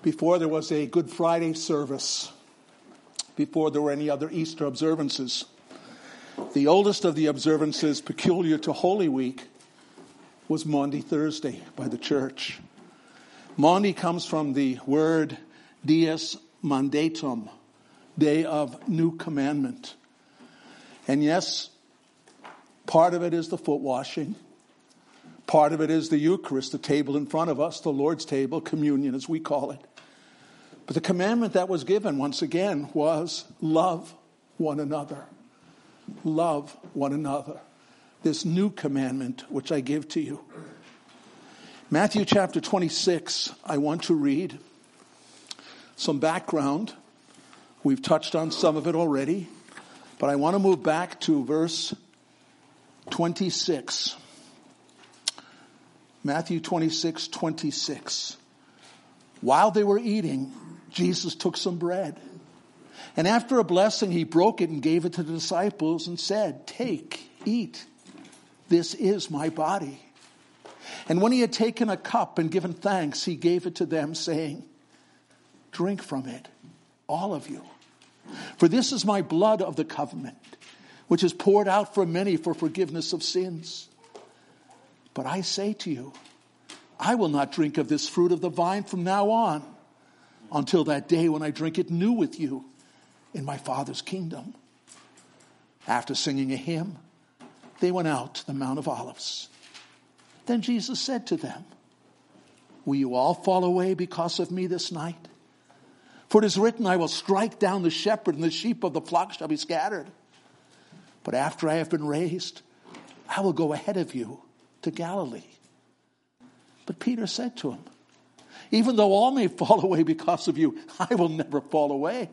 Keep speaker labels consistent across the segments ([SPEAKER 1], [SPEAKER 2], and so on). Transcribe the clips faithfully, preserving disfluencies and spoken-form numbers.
[SPEAKER 1] before there was a Good Friday service, before there were any other Easter observances, the oldest of the observances peculiar to Holy Week was Maundy Thursday by the church. Maundy comes from the word Dies Mandatum, day of new commandment. And yes, part of it is the foot washing. Part of it is the Eucharist, the table in front of us, the Lord's table, communion as we call it. But the commandment that was given, once again, was love one another. Love one another. This new commandment which I give to you. Matthew chapter twenty-six, I want to read some background. We've touched on some of it already, but I want to move back to verse twenty-six. Matthew twenty-six, twenty-six. While they were eating, Jesus took some bread. And after a blessing, he broke it and gave it to the disciples and said, "Take, eat. This is my body." And when he had taken a cup and given thanks, he gave it to them, saying, "Drink from it, all of you. For this is my blood of the covenant, which is poured out for many for forgiveness of sins. But I say to you, I will not drink of this fruit of the vine from now on, until that day when I drink it new with you in my Father's kingdom." After singing a hymn, they went out to the Mount of Olives. Then Jesus said to them, "Will you all fall away because of me this night? For it is written, I will strike down the shepherd, and the sheep of the flock shall be scattered. But after I have been raised, I will go ahead of you to Galilee." But Peter said to him, "Even though all may fall away because of you, I will never fall away."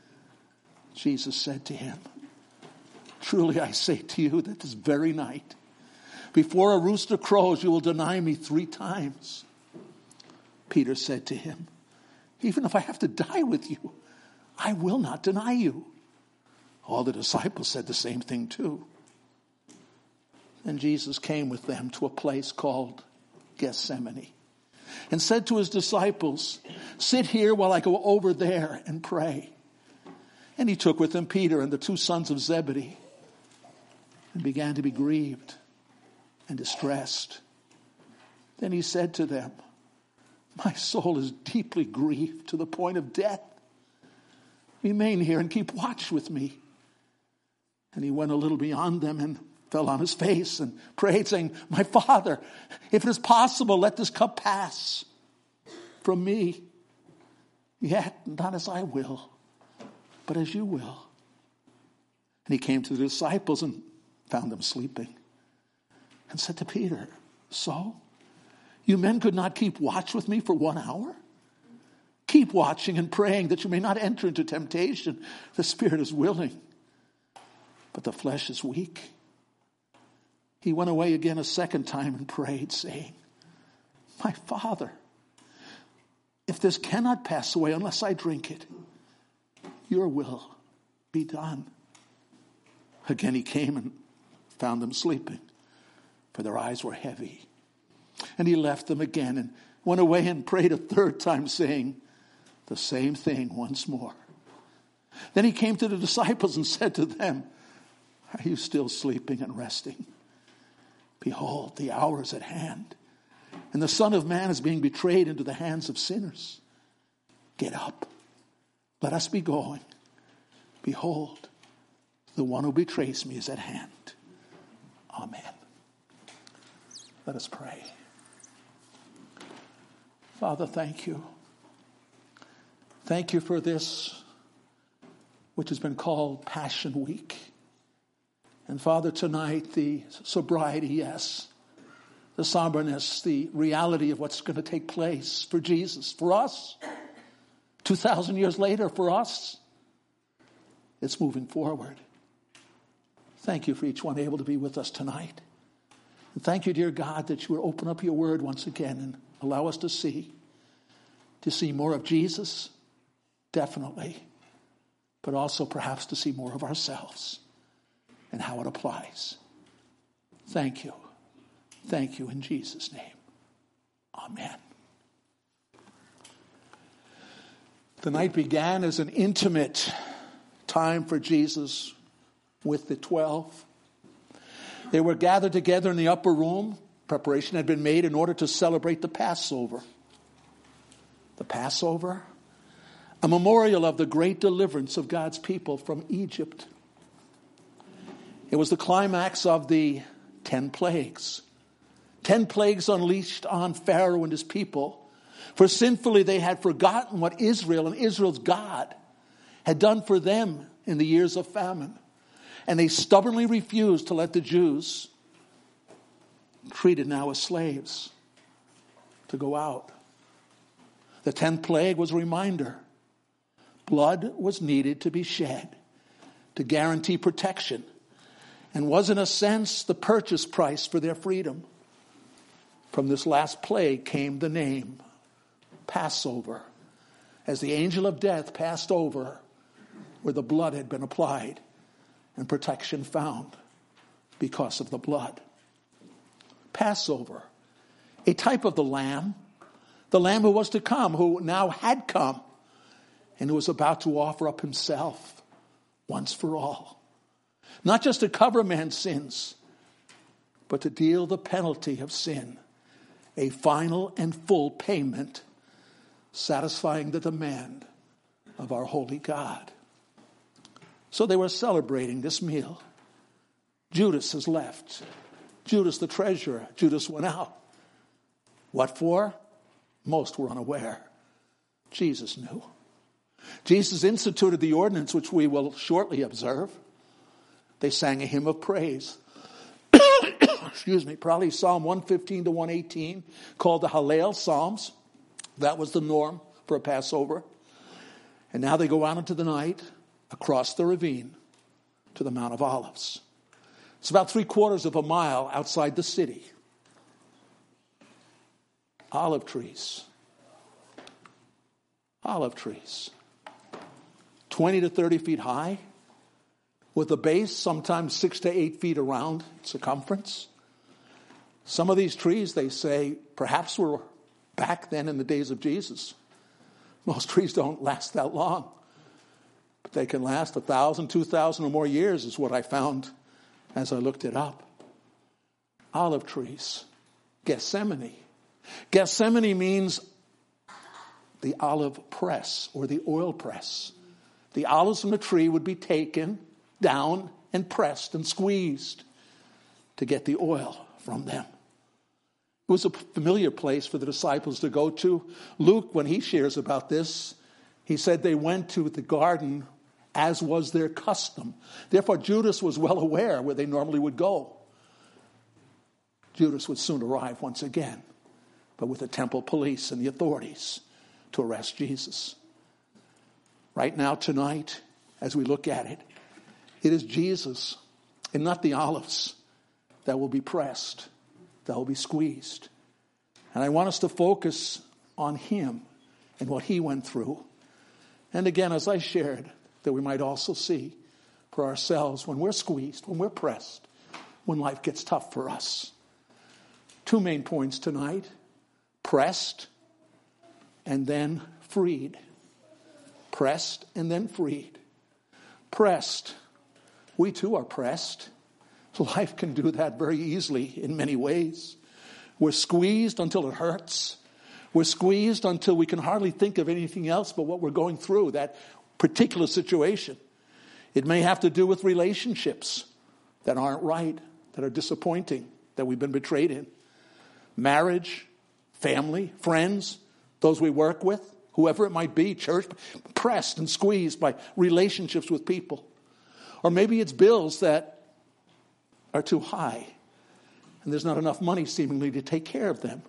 [SPEAKER 1] Jesus said to him, "Truly I say to you that this very night, before a rooster crows, you will deny me three times." Peter said to him, "Even if I have to die with you, I will not deny you." All the disciples said the same thing too. Then Jesus came with them to a place called Gethsemane and said to his disciples, "Sit here while I go over there and pray." And he took with him Peter and the two sons of Zebedee and began to be grieved and distressed. Then he said to them, "My soul is deeply grieved to the point of death. Remain here and keep watch with me." And he went a little beyond them and fell on his face and prayed, saying, "My Father, if it is possible, let this cup pass from me. Yet not as I will, but as you will." And he came to the disciples and found them sleeping and said to Peter, "So, you men could not keep watch with me for one hour? Keep watching and praying that you may not enter into temptation. The spirit is willing, but the flesh is weak." He went away again a second time and prayed, saying, "My Father, if this cannot pass away unless I drink it, your will be done." Again he came and found them sleeping, for their eyes were heavy. And he left them again and went away and prayed a third time, saying the same thing once more. Then he came to the disciples and said to them, "Are you still sleeping and resting? Behold, the hour is at hand, and the Son of Man is being betrayed into the hands of sinners. Get up, let us be going. Behold, the one who betrays me is at hand." Amen. Let us pray. Father, thank you. Thank you for this, which has been called Passion Week. And Father, tonight, the sobriety, yes, the somberness, the reality of what's going to take place for Jesus, for us, two thousand years later, for us, it's moving forward. Thank you for each one able to be with us tonight. And thank you, dear God, that you will open up your word once again and allow us to see, to see more of Jesus, definitely, but also perhaps to see more of ourselves and how it applies. Thank you. Thank you in Jesus' name. Amen. The night began as an intimate time for Jesus with the twelve. They were gathered together in the upper room. Preparation had been made in order to celebrate the Passover. The Passover, a memorial of the great deliverance of God's people from Egypt. It was the climax of the ten plagues. Ten plagues unleashed on Pharaoh and his people. For sinfully they had forgotten what Israel and Israel's God had done for them in the years of famine. And they stubbornly refused to let the Jews, treated now as slaves, to go out. The tenth plague was a reminder. Blood was needed to be shed to guarantee protection, and was in a sense the purchase price for their freedom. From this last plague came the name Passover, as the angel of death passed over where the blood had been applied and protection found because of the blood. Passover, a type of the Lamb, the Lamb who was to come, who now had come, and who was about to offer up himself once for all. Not just to cover man's sins, but to deal the penalty of sin, a final and full payment satisfying the demand of our holy God. So they were celebrating this meal. Judas has left. Judas the treasurer. Judas went out. What for? Most were unaware. Jesus knew. Jesus instituted the ordinance, which we will shortly observe. They sang a hymn of praise. Excuse me, probably Psalm one fifteen to one eighteen, called the Hallel Psalms. That was the norm for a Passover. And now they go out into the night, across the ravine, to the Mount of Olives. It's about three quarters of a mile outside the city. Olive trees. Olive trees. twenty to thirty feet high, with a base sometimes six to eight feet around circumference. Some of these trees, they say, perhaps were back then in the days of Jesus. Most trees don't last that long, but they can last a thousand, two thousand or more years is what I found as I looked it up. Olive trees. Gethsemane. Gethsemane means the olive press or the oil press. The olives from the tree would be taken down and pressed and squeezed to get the oil from them. It was a familiar place for the disciples to go to. Luke, when he shares about this, he said they went to the garden as was their custom. Therefore, Judas was well aware where they normally would go. Judas would soon arrive once again, but with the temple police and the authorities to arrest Jesus. Right now, tonight, as we look at it, it is Jesus and not the olives that will be pressed, that will be squeezed. And I want us to focus on him and what he went through. And again, as I shared, that we might also see for ourselves when we're squeezed, when we're pressed, when life gets tough for us. Two main points tonight: pressed and then freed. Pressed and then freed. Pressed. We too are pressed. Life can do that very easily in many ways. We're squeezed until it hurts. We're squeezed until we can hardly think of anything else but what we're going through, that particular situation. It may have to do with relationships that aren't right, that are disappointing, that we've been betrayed in. Marriage, family, friends, those we work with, whoever it might be, church, pressed and squeezed by relationships with people. Or maybe it's bills that are too high and there's not enough money seemingly to take care of them.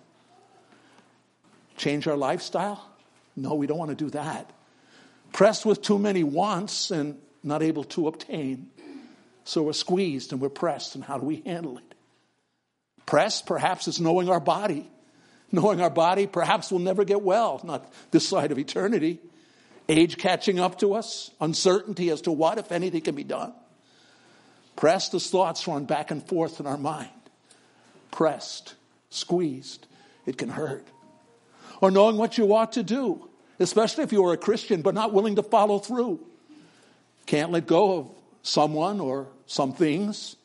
[SPEAKER 1] Change our lifestyle? No, we don't want to do that. Pressed with too many wants and not able to obtain. So we're squeezed and we're pressed, and how do we handle it? Pressed, perhaps it's knowing our body. Knowing our body, perhaps we'll never get well, not this side of eternity. Age catching up to us, uncertainty as to what, if anything, can be done. Pressed as thoughts run back and forth in our mind. Pressed, squeezed, it can hurt. Or knowing what you ought to do. especially if you are a Christian but not willing to follow through. Can't let go of someone or some things.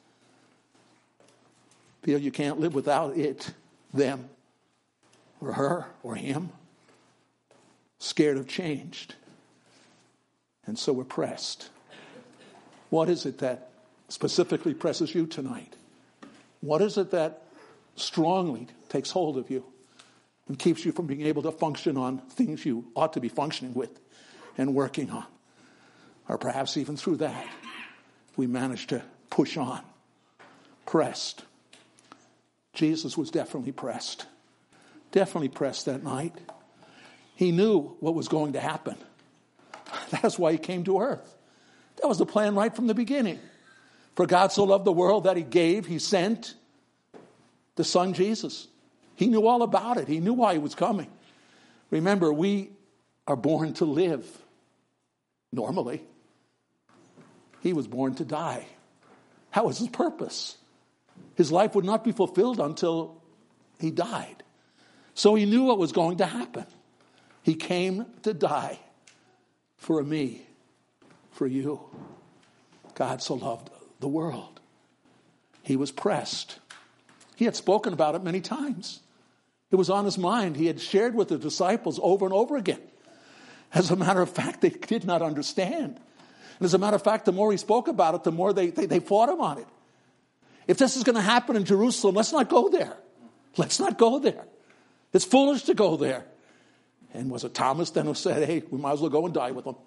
[SPEAKER 1] Feel you can't live without it, them, or her, or him. Scared of change. And so we're pressed. What is it that specifically presses you tonight? What is it that strongly takes hold of you and keeps you from being able to function on things you ought to be functioning with and working on? Or perhaps even through that, we manage to push on. Pressed. Jesus was definitely pressed. Definitely pressed that night. He knew what was going to happen. That's why he came to earth. That was the plan right from the beginning. For God so loved the world that he gave, he sent the Son Jesus. He knew all about it. He knew why he was coming. Remember, we are born to live normally. He was born to die. That was his purpose. His life would not be fulfilled until he died. So he knew what was going to happen. He came to die for me, for you. God so loved the world. He was pressed. He had spoken about it many times. It was on his mind. He had shared with the disciples over and over again. As a matter of fact, they did not understand. And as a matter of fact, the more he spoke about it, the more they, they, they fought him on it. If this is going to happen in Jerusalem, let's not go there. Let's not go there. It's foolish to go there. And was it Thomas then who said, hey, we might as well go and die with them?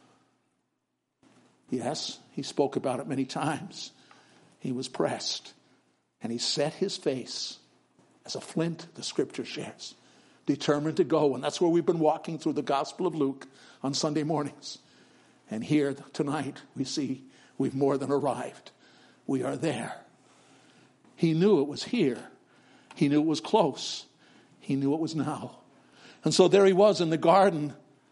[SPEAKER 1] Yes, he spoke about it many times. He was pressed. And he set his face as a flint, the scripture shares, determined to go. And that's where we've been walking through the Gospel of Luke on Sunday mornings. And here tonight we see we've more than arrived. We are there. He knew it was here. He knew it was close. He knew it was now. And so there he was in the garden,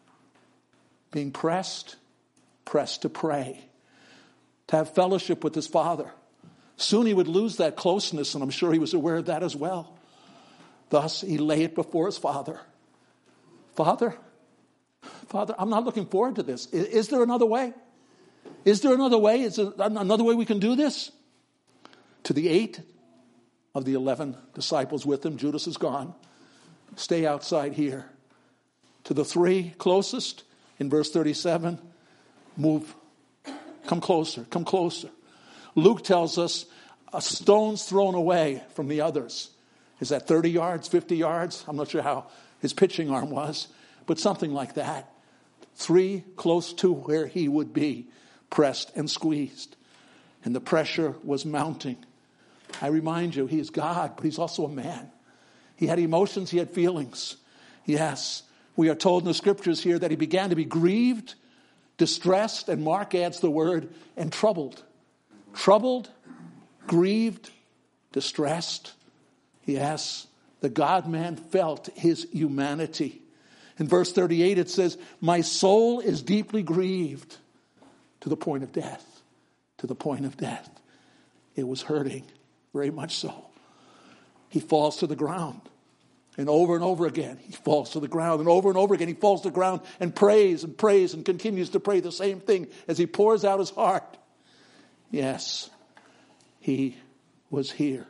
[SPEAKER 1] being pressed, pressed to pray, to have fellowship with his Father. Soon he would lose that closeness, and I'm sure he was aware of that as well. Thus, he lay it before his Father. Father, Father, I'm not looking forward to this. Is, is there another way? Is there another way? Is there another way we can do this? To the eight of the eleven disciples with him, Judas is gone. Stay outside here. To the three closest, in verse thirty-seven, move. Come closer, come closer. Luke tells us a stone's thrown away from the others. Is that thirty yards, fifty yards? I'm not sure how his pitching arm was, but something like that. Three close to where he would be, pressed and squeezed. And the pressure was mounting. I remind you, he is God, but he's also a man. He had emotions, he had feelings. Yes, we are told in the scriptures here that he began to be grieved, distressed, and Mark adds the word, and troubled. Troubled, grieved, distressed. Yes, the God-man felt his humanity. In verse thirty-eight it says, my soul is deeply grieved to the point of death. To the point of death. It was hurting, very much so. He falls to the ground. And over and over again, he falls to the ground. And over and over again, he falls to the ground and prays and prays and continues to pray the same thing as he pours out his heart. Yes, he was here.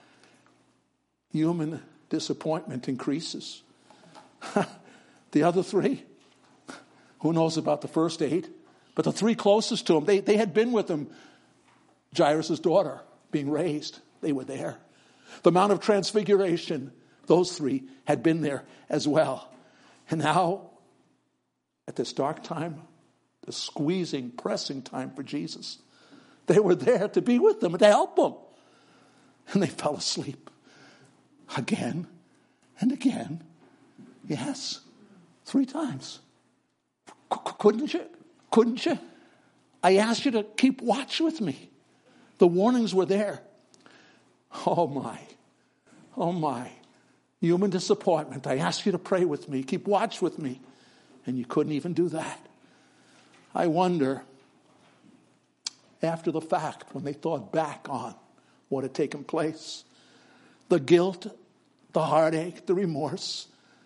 [SPEAKER 1] Human disappointment increases. The other three, who knows about the first eight? But the three closest to him, they, they had been with him. Jairus' daughter being raised, they were there. The Mount of Transfiguration, those three had been there as well. And now, at this dark time, the squeezing, pressing time for Jesus, they were there to be with them and to help them. And they fell asleep again and again. Yes, three times. C- couldn't you? Couldn't you? I asked you to keep watch with me. The warnings were there. Oh my. Oh my. Human disappointment. I asked you to pray with me, keep watch with me. And you couldn't even do that. I wonder, after the fact, when they thought back on what had taken place, the guilt, the heartache, the remorse,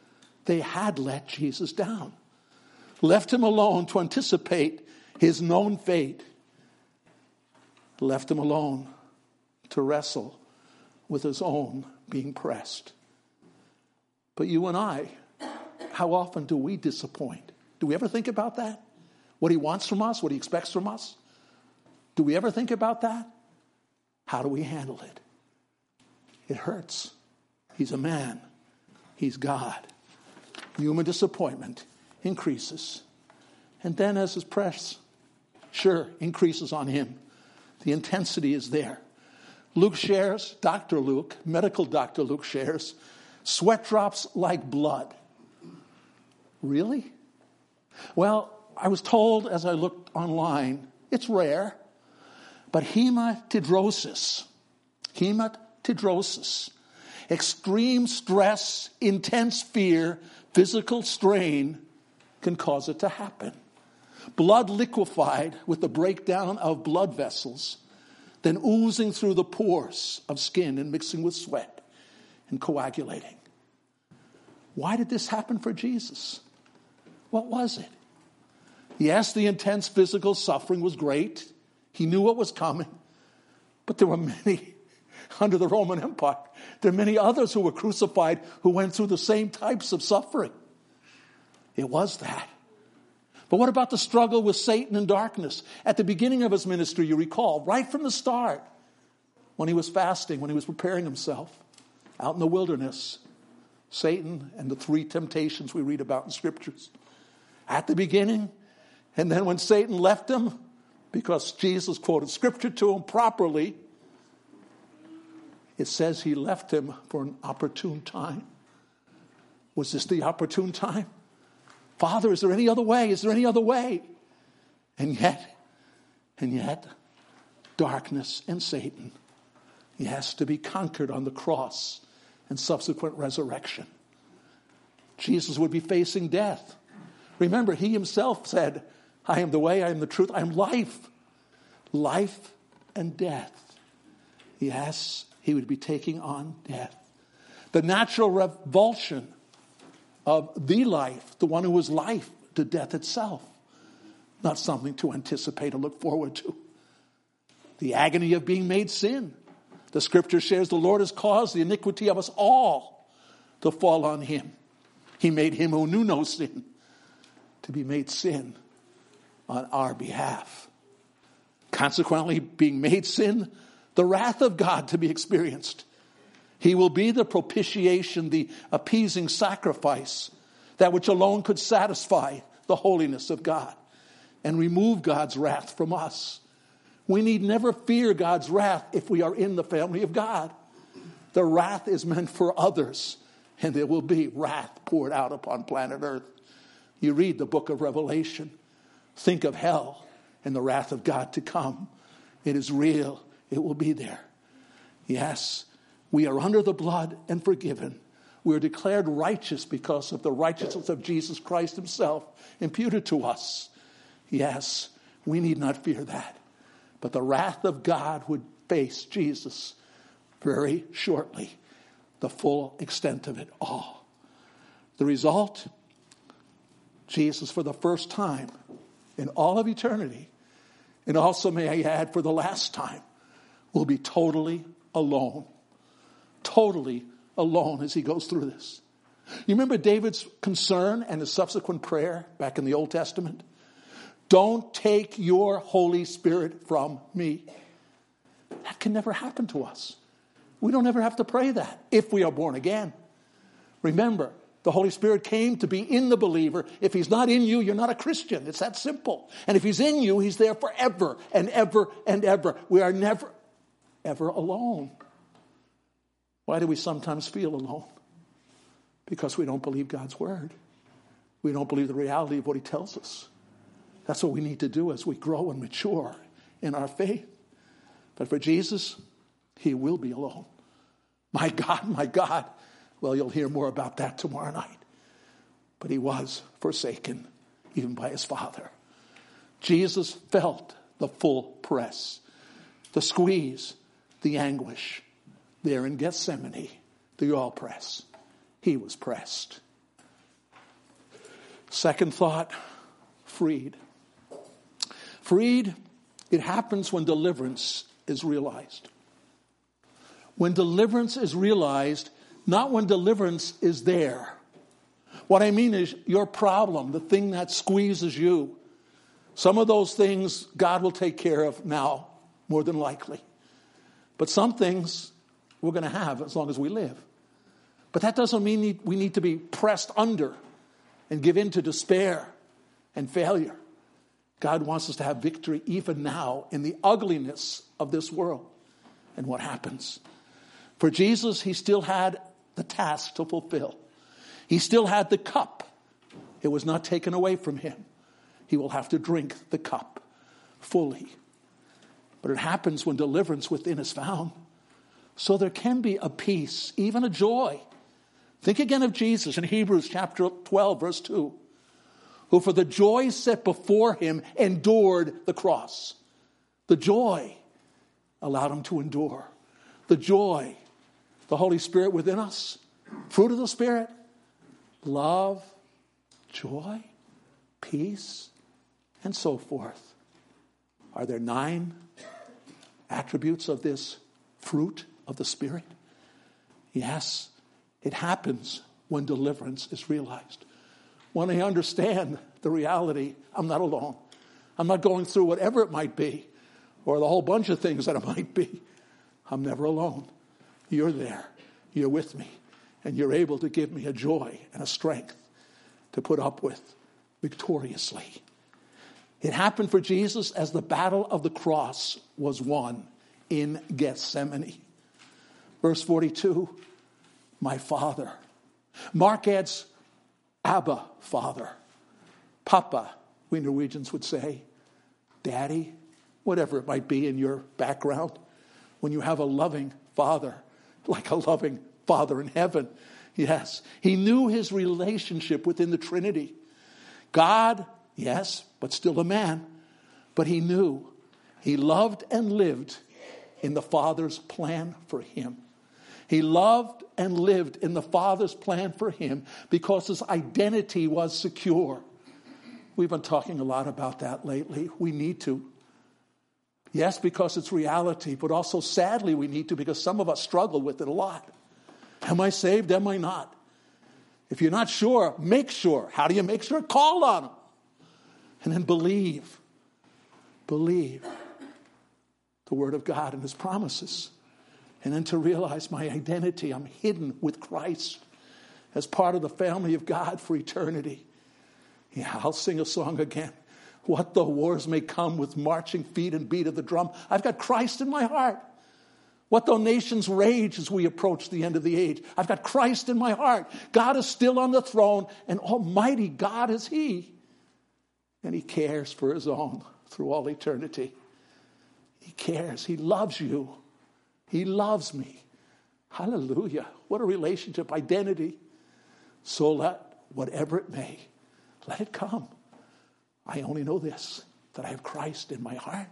[SPEAKER 1] They had let Jesus down, left him alone to anticipate his known fate, left him alone to wrestle with his own being pressed. But you and I, how often do we disappoint? Do we ever think about that? What he wants from us, what he expects from us? Do we ever think about that? How do we handle it? It hurts. He's a man. He's God. Human disappointment increases. And then as his press, sure, increases on him, the intensity is there. Luke shares, Doctor Luke, medical Doctor Luke shares, sweat drops like blood. Really? Well, I was told as I looked online, it's rare, but hematidrosis, hematidrosis, extreme stress, intense fear, physical strain can cause it to happen. Blood liquefied with the breakdown of blood vessels, then oozing through the pores of skin and mixing with sweat and coagulating. Why did this happen for Jesus? What was it? Yes, the intense physical suffering was great. He knew what was coming. But there were many under the Roman Empire. There are many others who were crucified who went through the same types of suffering. It was that. But what about the struggle with Satan and darkness? At the beginning of his ministry, you recall, right from the start, when he was fasting, when he was preparing himself, out in the wilderness, Satan and the three temptations we read about in scriptures. At the beginning, and then when Satan left him, because Jesus quoted scripture to him properly, it says he left him for an opportune time. Was this the opportune time? Father, is there any other way? Is there any other way? And yet, and yet, darkness and Satan, he has to be conquered on the cross and subsequent resurrection. Jesus would be facing death. Remember, he himself said, I am the way, I am the truth, I am life. Life and death. Yes, he would be taking on death. The natural revulsion of the life, the one who was life, to death itself. Not something to anticipate or look forward to. The agony of being made sin. The scripture shares the Lord has caused the iniquity of us all to fall on him. He made him who knew no sin to be made sin on our behalf. Consequently, being made sin, the wrath of God to be experienced. He will be the propitiation, the appeasing sacrifice, that which alone could satisfy the holiness of God and remove God's wrath from us. We need never fear God's wrath if we are in the family of God. The wrath is meant for others, and there will be wrath poured out upon planet Earth. You read the book of Revelation. Think of hell and the wrath of God to come. It is real. It will be there. Yes, we are under the blood and forgiven. We are declared righteous because of the righteousness of Jesus Christ himself imputed to us. Yes, we need not fear that. But the wrath of God would face Jesus very shortly. The full extent of it all. The result, Jesus for the first time in all of eternity, and also may I add for the last time, will be totally alone. Totally alone as he goes through this. You remember David's concern and his subsequent prayer back in the Old Testament? Don't take your Holy Spirit from me. That can never happen to us. We don't ever have to pray that if we are born again. Remember, the Holy Spirit came to be in the believer. If he's not in you, you're not a Christian. It's that simple. And if he's in you, he's there forever and ever and ever. We are never, ever alone. Why do we sometimes feel alone? Because we don't believe God's word. We don't believe the reality of what he tells us. That's what we need to do as we grow and mature in our faith. But for Jesus, he will be alone. My God, my God. Well, you'll hear more about that tomorrow night. But he was forsaken, even by his Father. Jesus felt the full press, the squeeze, the anguish. There in Gethsemane, the oil press. He was pressed. Second thought, freed. Freed, it happens when deliverance is realized. When deliverance is realized, not when deliverance is there. What I mean is your problem, the thing that squeezes you. Some of those things God will take care of now, more than likely. But some things we're going to have as long as we live. But that doesn't mean we need to be pressed under and give in to despair and failure. God wants us to have victory even now in the ugliness of this world. And what happens? For Jesus, he still had the task to fulfill. He still had the cup. It was not taken away from him. He will have to drink the cup fully. But it happens when deliverance within is found. So there can be a peace, even a joy. Think again of Jesus in Hebrews chapter twelve, verse two. Who for the joy set before him endured the cross. The joy allowed him to endure. The joy, the Holy Spirit within us, fruit of the Spirit, love, joy, peace, and so forth. Are there nine attributes of this fruit of the Spirit? Yes, it happens when deliverance is realized. When I understand the reality, I'm not alone. I'm not going through whatever it might be, or the whole bunch of things that it might be. I'm never alone. You're there. You're with me. And you're able to give me a joy and a strength to put up with victoriously. It happened for Jesus as the battle of the cross was won in Gethsemane. Verse forty-two, my Father. Mark adds, Abba, Father. Papa, we Norwegians would say. Daddy, whatever it might be in your background. When you have a loving Father, like a loving Father in heaven. Yes, he knew his relationship within the Trinity. God, yes, but still a man. But he knew he loved and lived in the Father's plan for him. He loved and lived in the Father's plan for him because his identity was secure. We've been talking a lot about that lately. We need to. Yes, because it's reality, but also sadly we need to because some of us struggle with it a lot. Am I saved? Am I not? If you're not sure, make sure. How do you make sure? Call on him. And then believe. Believe the word of God and his promises. And then to realize my identity, I'm hidden with Christ as part of the family of God for eternity. Yeah, I'll sing a song again. What though wars may come with marching feet and beat of the drum, I've got Christ in my heart. What though nations rage as we approach the end of the age, I've got Christ in my heart. God is still on the throne, and almighty God is he. And he cares for his own through all eternity. He cares. He loves you. He loves me. Hallelujah. What a relationship, identity. So let whatever it may, let it come. I only know this, that I have Christ in my heart.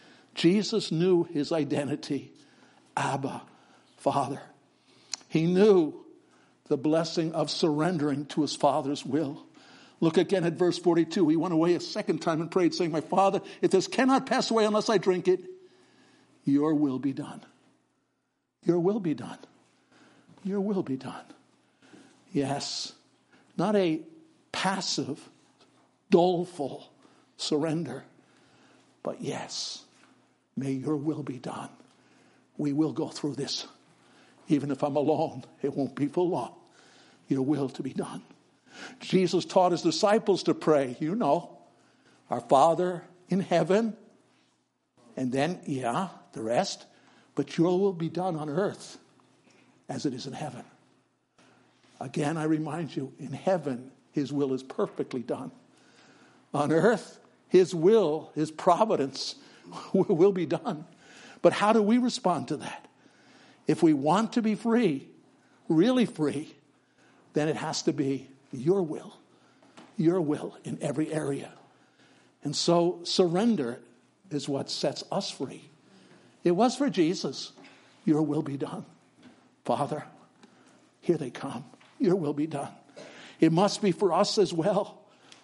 [SPEAKER 1] Jesus knew his identity. Abba, Father. He knew the blessing of surrendering to his Father's will. Look again at verse forty-two. He went away a second time and prayed, saying, my Father, if this cannot pass away unless I drink it, your will be done. Your will be done. Your will be done. Yes, not a passive, doleful surrender, but yes, may your will be done. We will go through this. Even if I'm alone, it won't be for long. Your will to be done. Jesus taught his disciples to pray. You know, our Father in heaven. And then, yeah, the rest. But your will be done on earth as it is in heaven. Again, I remind you, in heaven, his will is perfectly done. On earth, his will, his providence will be done. But how do we respond to that? If we want to be free, really free, then it has to be your will. Your will in every area. And so surrender is what sets us free. It was for Jesus. Your will be done. Father, here they come. Your will be done. It must be for us as well.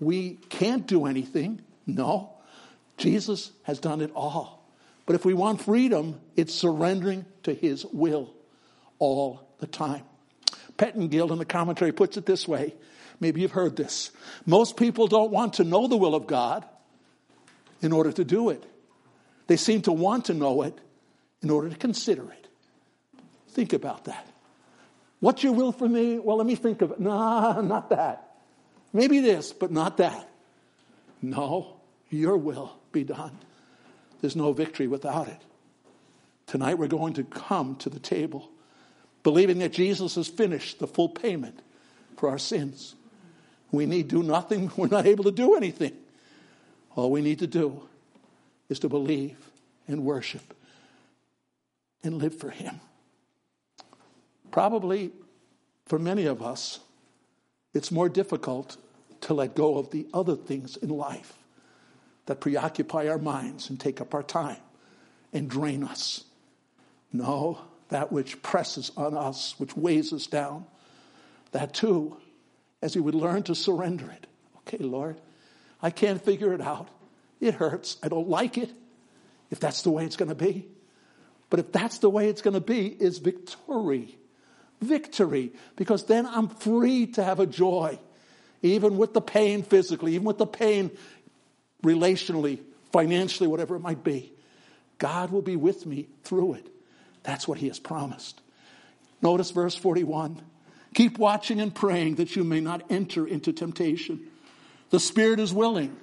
[SPEAKER 1] we can't do anything. No, Jesus has done it all. But if we want freedom, it's surrendering to his will all the time. Pettingill in the commentary puts it this way. Maybe you've heard this. Most people don't want to know the will of God in order to do it. They seem to want to know it in order to consider it. Think about that. What's your will for me? Well, let me think of it. Nah, not that. Maybe this, but not that. No, your will be done. There's no victory without it. Tonight we're going to come to the table believing that Jesus has finished the full payment for our sins. We need do nothing. We're not able to do anything. All we need to do is to believe and worship and live for him. Probably for many of us, it's more difficult to let go of the other things in life that preoccupy our minds and take up our time and drain us. No, that which presses on us, which weighs us down, that too, as we would learn to surrender it. Okay, Lord, I can't figure it out. It hurts. I don't like it. If that's the way it's going to be. But if that's the way it's going to be, is victory. Victory. Because then I'm free to have a joy. Even with the pain physically, even with the pain relationally, financially, whatever it might be. God will be with me through it. That's what he has promised. Notice verse forty-one. Keep watching and praying that you may not enter into temptation. The spirit is willing.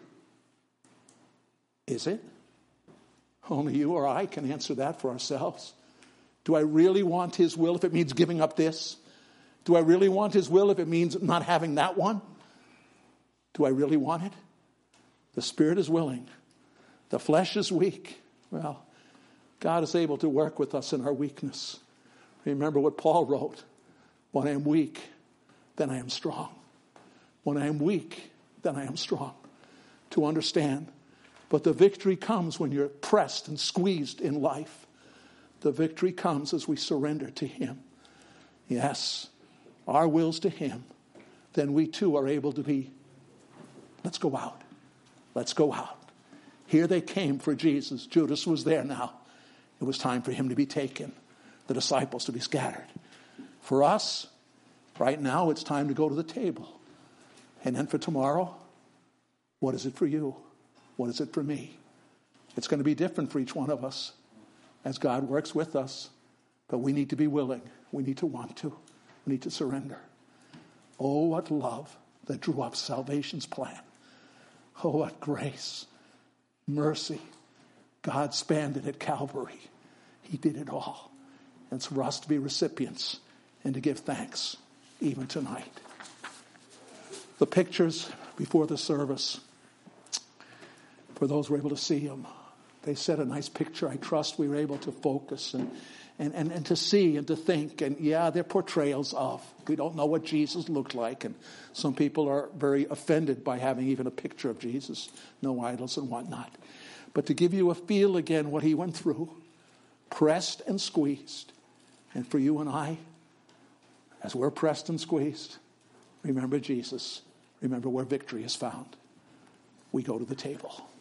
[SPEAKER 1] Is it? Only you or I can answer that for ourselves. Do I really want his will if it means giving up this? Do I really want his will if it means not having that one? Do I really want it? The spirit is willing. The flesh is weak. Well, God is able to work with us in our weakness. Remember what Paul wrote. When I am weak, then I am strong. When I am weak, then I am strong. To understand. But the victory comes when you're pressed and squeezed in life. The victory comes as we surrender to him. Yes, our wills to him. Then we too are able to be, let's go out. Let's go out. Here they came for Jesus. Judas was there now. It was time for him to be taken. The disciples to be scattered. For us, right now, it's time to go to the table. And then for tomorrow, what is it for you? What is it for me? It's going to be different for each one of us as God works with us. But we need to be willing. We need to want to. We need to surrender. Oh, what love that drew up salvation's plan. Oh, what grace, mercy. God spanned it at Calvary. He did it all. And it's for us to be recipients and to give thanks even tonight. The pictures before the service, for those who were able to see them, they set a nice picture. I trust we were able to focus and, and, and, and to see and to think. And yeah, they're portrayals of. We don't know what Jesus looked like. And some people are very offended by having even a picture of Jesus. No idols and whatnot. But to give you a feel again what he went through, pressed and squeezed. And for you and I, as we're pressed and squeezed, remember Jesus. Remember where victory is found. We go to the table.